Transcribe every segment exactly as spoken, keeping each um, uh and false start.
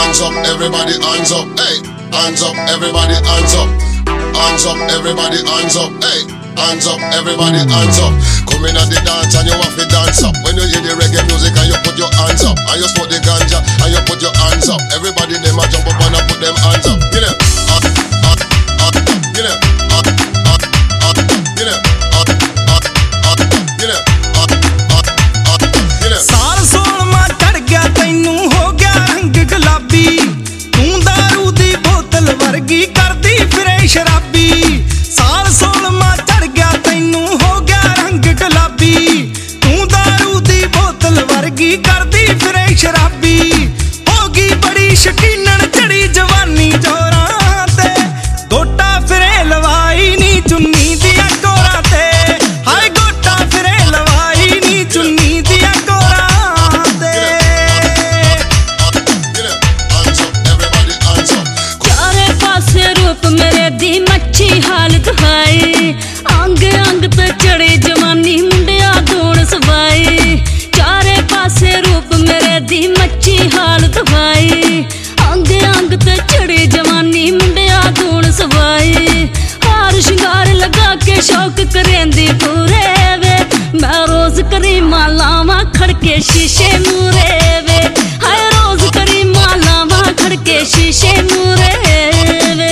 Hands up, everybody, hands up, hey. Hands up, everybody, hands up. Hands up, everybody, hands up, hey. Hands up, everybody, hands up. Come in at the dance and you have to dance up. When you hear the reggae music and you put your hands up, and you smoke the ganja and you put your hands up. Everybody them a jump up and a put them hands up. Get them, uh, uh, uh, get them, uh, uh, uh, get them, uh, uh, uh, get them, uh, uh, uh, get them. साल सोलमा चढ़ गया तैनू हो गया रंग गुलाबी तू दारू दी बोतल वर्गी करदी फिरे शराबी साल सोलमा चढ़ गया तैनू हो गया रंग गुलाबी तू दारू दी बोतल वर्गी करदी फिरे शराबी होगी बड़ी शकीनन चढ़ी जवानी जोरां ते गोटा फिरे लवाई नी चुन्नी दिया कोरां ते हाय गोटा फिरे लवाई नी चुन्नी दिया कोरां ते चारे पासे रूप मेरे दी मच्छी हालत हाय अंग अंग ते चढ़े जवानी मुंडिया दौड़ सवाई चारे पासे रूप मेरे दी मच्छी हालत हाय अंग अंग ते चढ़े जवानी मुंडिया दौड़ सवाई हार शिंगार लगा के शौक करेंदी पूरे वे मैं रोज करी मालावा खड़के शीशे मूरे वे हाय रोज करी मालावा खड़के शीशे मूरे वे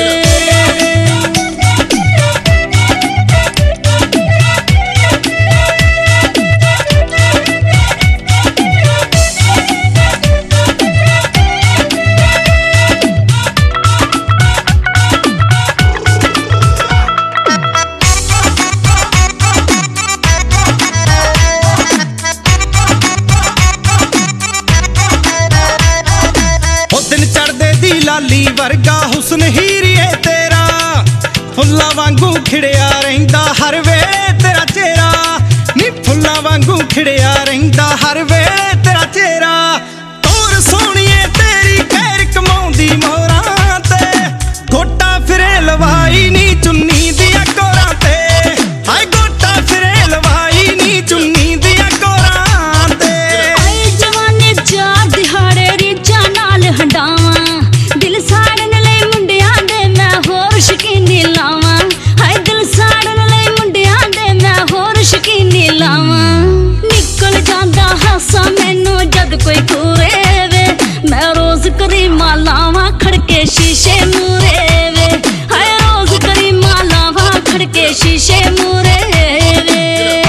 लाली वर्गा हुस्न हीरिए तेरा फुल्ला वांगू खिड़िया रहिंदा हर वेले तेरा चेहरा नी फुल्ला वांगू खिड़िया रहिंदा हर वेले तेरा चेहरा तोर सोहणीए तेरी खैर कमाउंदी मोहरां ते गोटा फिरे लवाई नी चुन्नी दिया कोरां ते हाय गोटा फिरे लवाई नी चुन्नी दिया कोरां ते आई जवानी जा दिहाड़े रीझां नाल हंडावां दिल साड़न लई मुंडियां दे मैं होर शकीनी लावां हाय दिल साड़न लई मुंडियां दे मैं होर शकीनी लावां निकल जांदा हासा मैनू जद कोई घूरे वे मैं रोज करी मालावां खड़के शीशे मूरे वे हाय रोज करी मालावां खड़के शीशे मूरे वे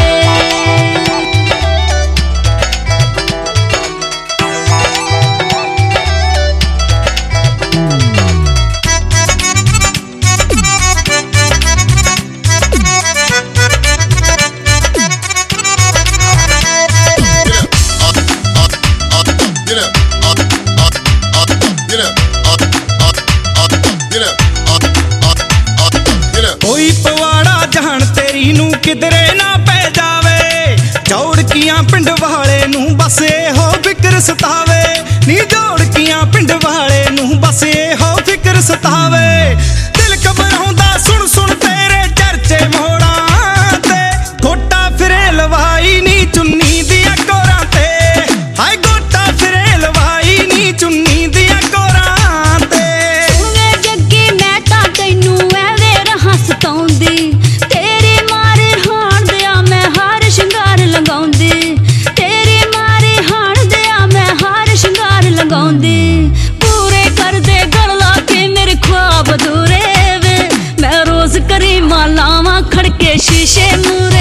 कोई पवाड़ा जहन तेरी नू किधरे ना पै जावे चौड़कियां पिंड वाले नू बस हो फिक्र सतावे नी जोड़कियां पिंड वाले नू बस हो फिक्र सतावे दिल घबराउंदा सुन सुन तेरे चर्चे मोड़ां ते गोटा फिरे लवाई नी चुन्नी दिया कोरां ते हाय गोटा फिरे लवाई नी चुन्नी दिया कोरां ते वे जग्गी मैं तां तैनू ऐवे रहां सताउंदी तेरे मारे हाण दिया मैं हार शिंगार लगाउंदी तेरे मारे हाण दिया मैं हार शिंगार लगाउंदी पूरे कर दे गल ला के मेरे ख्वाब अधूरे वे मैं रोज करी मालावां खड़के शीशे मूरे